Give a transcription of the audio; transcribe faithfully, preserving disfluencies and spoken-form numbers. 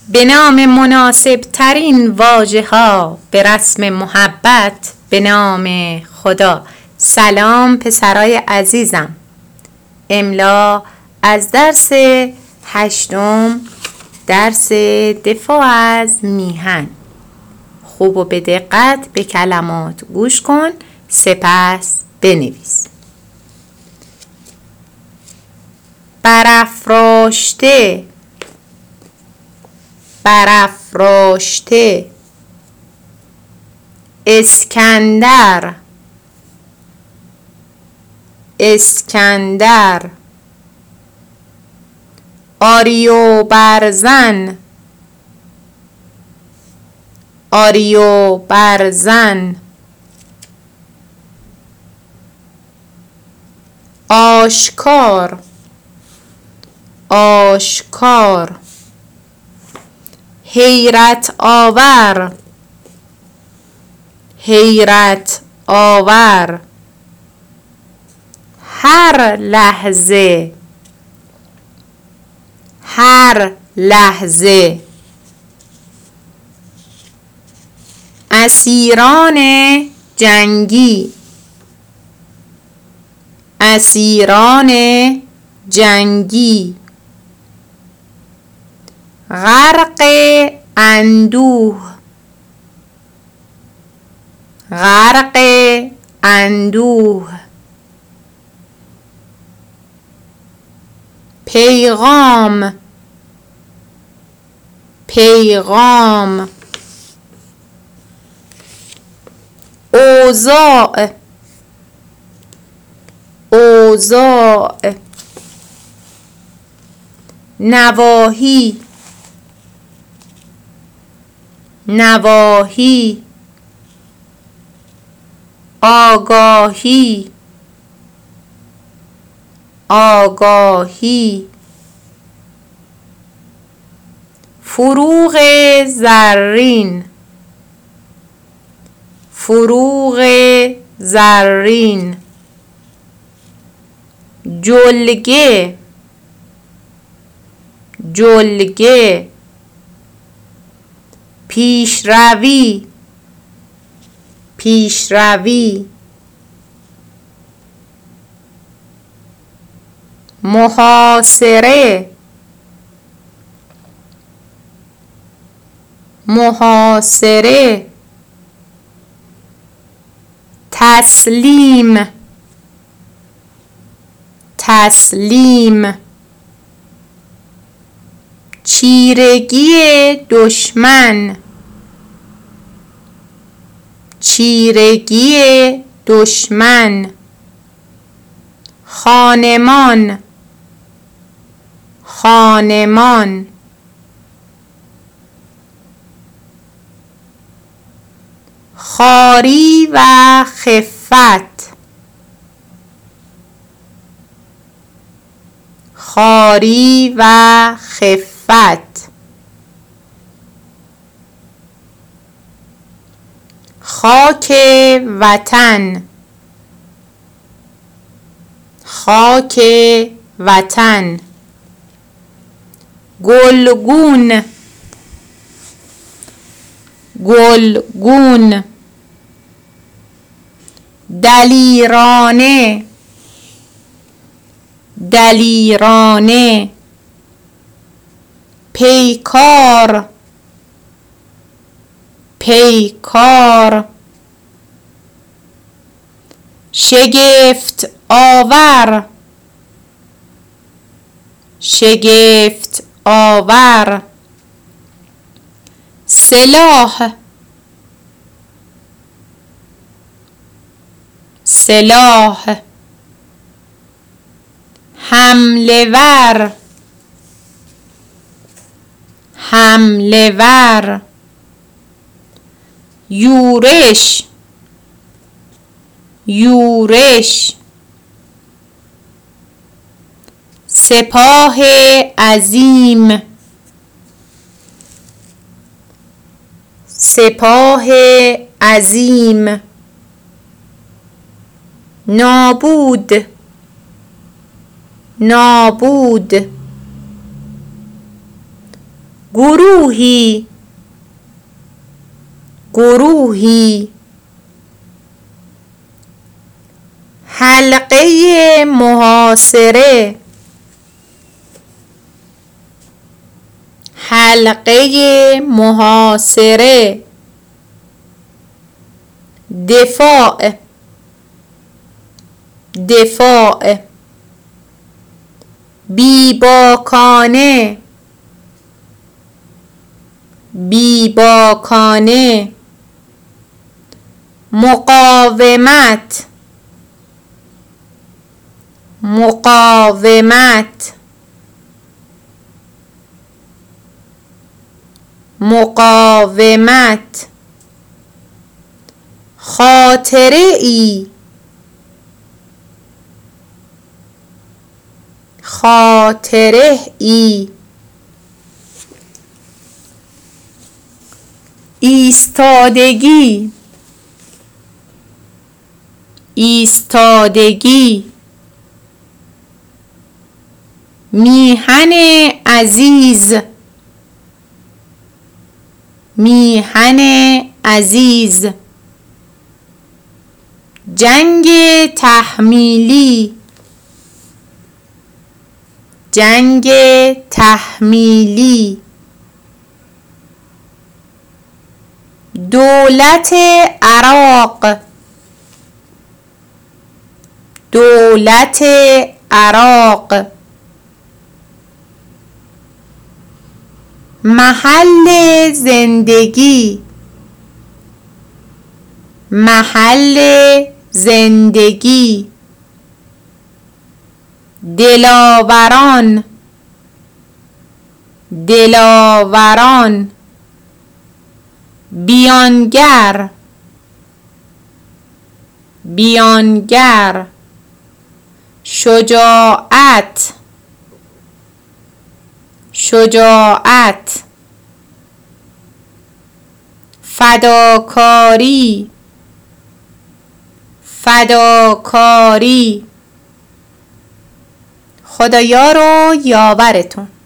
به نام مناسب ترین واژه ها به رسم محبت به نام خدا. سلام پسرای عزیزم. املا از درس هشتم، درس دفاع از میهن. خوب و به دقت به کلمات گوش کن، سپس بنویس. برافراشته، برافراشته. اسکندر، اسکندر. آریو برزن، آریو برزن. آشکار، آشکار. حیرت آور، حیرت آور. هر لحظه، هر لحظه. اسیران جنگی، اسیران جنگی. غرق اندوه، غرق اندوه. پیغام، پیغام. اوضاع، اوضاع. نواحی، نواحی. آگاهی، آگاهی. فروغ زرین، فروغ زرین. جلگه، جلگه. پیشروی، پیشروی. محاصره، محاصره. تسلیم، تسلیم. چیرگی دشمن، چیرگی دشمن. خانمان، خانمان. خواری و خفت، خواری و خفت. خاک وطن، خاک وطن. گلگون، گلگون. دلیرانه، دلیرانه. پیکار، پیکار. شگفت آور، شگفت آور. سلاح، سلاح. حمله ور، حمله ور. یورش، یورش. سپاه عظیم، سپاه عظیم. نابود، نابود. گروهی گروهی حلقه محاصره حلقه محاصره دفاع دفاع بیباکانه بیباکانه مقاومت مقاومت مقاومت خاطره ای خاطره ای ایستادگی ایستادگی میهن عزیز میهن عزیز جنگ تحمیلی جنگ تحمیلی دولت عراق دولت عراق محل زندگی محل زندگی دلاوران دلاوران بیانگر بیانگر شجاعت شجاعت فداکاری فداکاری خدایا رو یاورتون.